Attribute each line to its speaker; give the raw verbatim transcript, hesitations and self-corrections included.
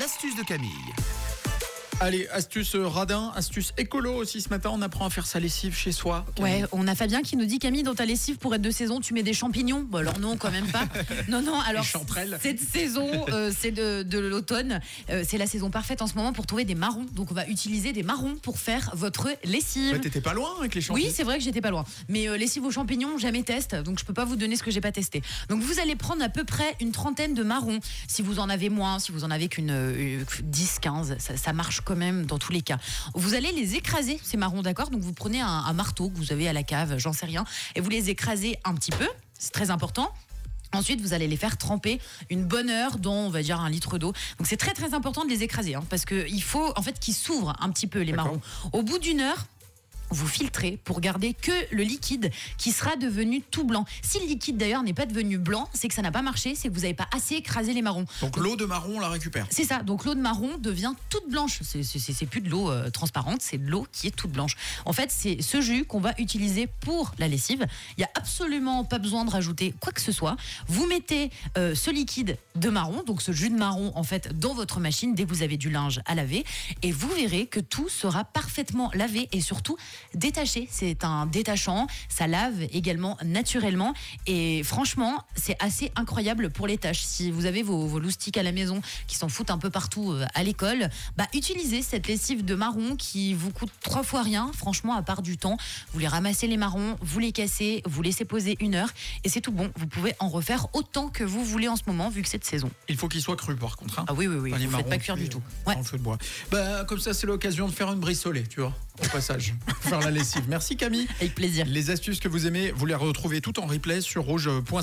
Speaker 1: l'astuce de Camille.
Speaker 2: Allez, astuce radin, astuce écolo aussi ce matin, on apprend à faire sa lessive chez soi.
Speaker 3: Ouais, on a Fabien qui nous dit Camille, dans ta lessive pour être de saison, tu mets des champignons. Bon alors non, quand même pas. Non non, alors cette saison, euh, c'est de, de l'automne, euh, c'est la saison parfaite en ce moment pour trouver des marrons. Donc on va utiliser des marrons pour faire votre lessive.
Speaker 2: Bah, t'étais pas loin avec les champignons.
Speaker 3: Oui, c'est vrai que j'étais pas loin. Mais euh, lessive aux champignons, jamais test, donc je peux pas vous donner ce que j'ai pas testé. Donc vous allez prendre à peu près une trentaine de marrons. Si vous en avez moins, si vous en avez qu'une euh, dix, quinze, ça, ça marche quand même dans tous les cas. Vous allez les écraser, ces marrons, d'accord? Donc vous prenez un, un marteau que vous avez à la cave, j'en sais rien, et vous les écrasez un petit peu, c'est très important. Ensuite, vous allez les faire tremper une bonne heure dans, on va dire, un litre d'eau. Donc c'est très très important de les écraser, hein, parce qu'il faut en fait qu'ils s'ouvrent un petit peu, les
Speaker 2: D'accord.
Speaker 3: marrons. Au bout d'une heure, vous filtrez pour garder que le liquide qui sera devenu tout blanc. Si le liquide d'ailleurs n'est pas devenu blanc, c'est que ça n'a pas marché, c'est que vous n'avez pas assez écrasé les marrons.
Speaker 2: Donc, Donc l'eau de marron, on la récupère.
Speaker 3: C'est ça, donc l'eau de marron devient toute blanche. C'est, c'est, c'est plus de l'eau euh, transparente, c'est de l'eau qui est toute blanche. En fait, c'est ce jus qu'on va utiliser pour la lessive. Il n'y a absolument pas besoin de rajouter quoi que ce soit. Vous mettez euh, ce liquide de marron, donc ce jus de marron en fait, dans votre machine dès que vous avez du linge à laver, et vous verrez que tout sera parfaitement lavé et surtout détaché. C'est un détachant, ça lave également naturellement et franchement c'est assez incroyable pour les tâches. Si vous avez vos, vos loustiques à la maison qui s'en foutent un peu partout à l'école, bah utilisez cette lessive de marron qui vous coûte trois fois rien, franchement, à part du temps. Vous les ramassez les marrons, vous les cassez, vous laissez poser une heure et c'est tout bon. Vous pouvez en refaire autant que vous voulez en ce moment vu que c'est de saison.
Speaker 2: Il faut qu'il soit cru par contre. Hein.
Speaker 3: Ah oui oui oui,
Speaker 2: Pas les
Speaker 3: vous ne faites
Speaker 2: marrons
Speaker 3: pas cuire
Speaker 2: cuits,
Speaker 3: du tout.
Speaker 2: euh,
Speaker 3: Ouais.
Speaker 2: dans le feu de bois. Bah, comme ça c'est l'occasion de faire une brissolée, tu vois, au passage. Faire la lessive. Merci Camille.
Speaker 3: Avec plaisir.
Speaker 2: Les astuces que vous aimez, vous les retrouvez toutes en replay sur rouge point c h.